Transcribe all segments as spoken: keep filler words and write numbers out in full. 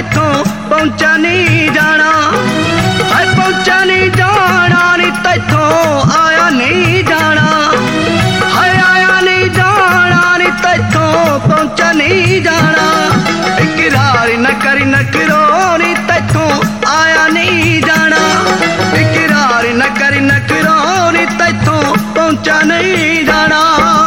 तैथों पहुंचा नहीं जाना, है पहुंचा नहीं जाना नी तैथों आया नहीं जाना, है आया नहीं जाना नी तैथों पहुंचा नहीं जाना। इकरार न करी न करो नी तैथों आया नहीं जाना, इकरार न करी न करो नी तैथों पहुंचा नहीं जाना।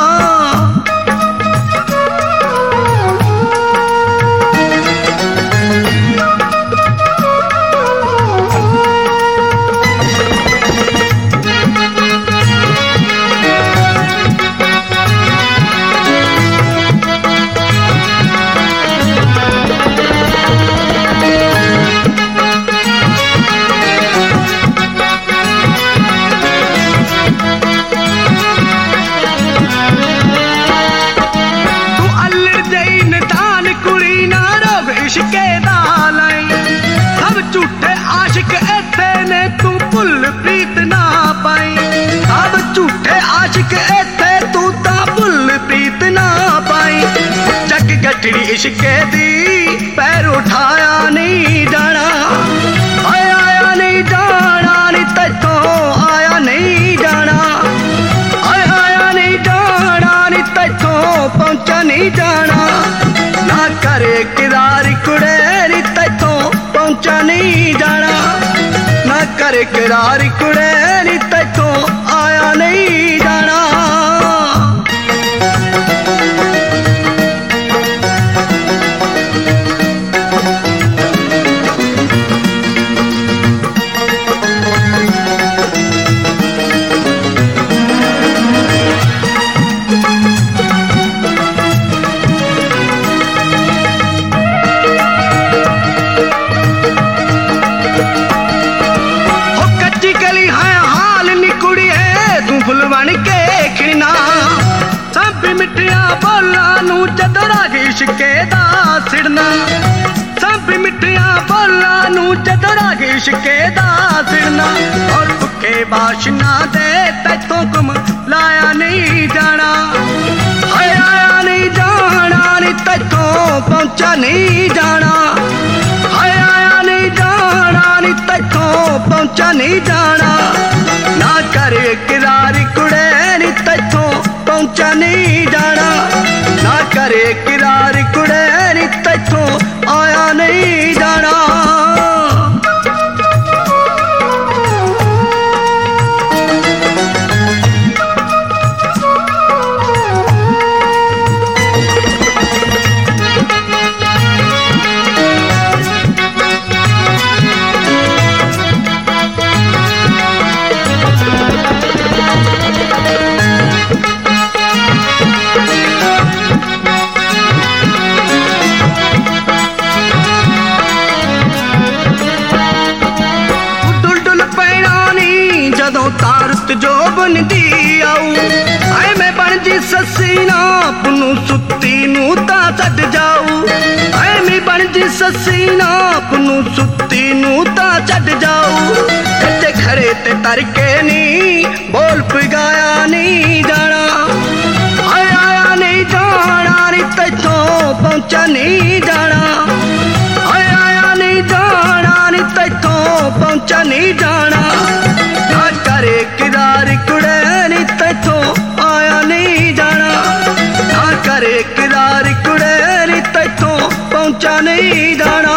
इश्के दालाई सब झूठे आशिक इत्थे ने तू भुल प्रीत ना पाई, सब झूठे आशिक इत्थे तू ता भुल प्रीत ना पाई। जग गठड़ी इश्के दी पैर उठाया नहीं जाना, आया आया नहीं जाना नी तैथों आया नहीं जाना, आया आया नहीं जाना नी तैथों पहुंचा नहीं जाना। ना करे किरारी कुड़े नी तैथों पहुंचा नहीं जाना, ना करे किरारी कुड़े नी तैथों आया नहीं जाना। फुलवन के खिना सब मिठिया बोला नू चदरा इश्के दा सिड़ना, सब मिठिया बोला नू चदरा इश्के दा सिड़ना। और भुखे बाशना दे तैथों कुम लाया नहीं जाना, आया आया नहीं जाना नी तैथों पहुंचा नहीं जाना, आया आया नहीं जाना नी तैथों पहुंचा नहीं जाना। ना करे किरारी कुड़े नी तैथों पहुंचा नहीं जाना, ना करे किरारी कुड़े नी तैथों आया नहीं जाना। तारत जो बनदी आऊ आए मैं बन जी ससी ना पुनू सुत्ती नू ता छड़ जाऊ, आए मैं बन जी ससी ना पुनू सुत्ती नू ता छड़ जाऊ। कच्चे खरे ते तरके नी बोल पगाया नहीं जाना, आया आया नहीं जाना नी तैथों पहुंचा नहीं जाना, आया आया नहीं जाना नी तैथों पहुंचा नहीं जाना। ना करे किरारी कुड़े नी तैथों आया नहीं जाना, ना करे किरारी कुड़े नी तैथों पहुंचा नहीं जाना।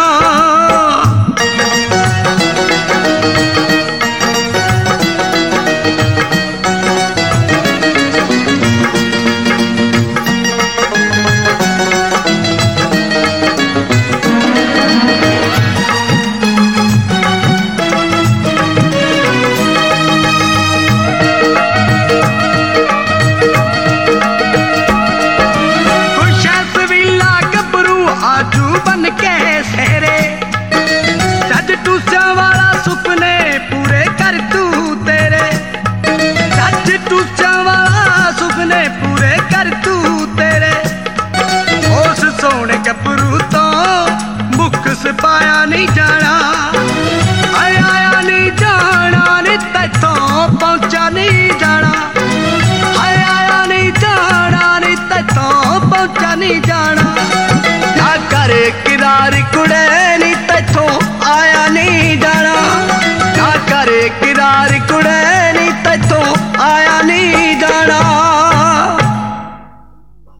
पाया नहीं जाना, आया आया नहीं जाना नी तैथों पहुंचा नहीं जाना, आया आया नहीं जाना नी तैथों पहुंचा नहीं जाना।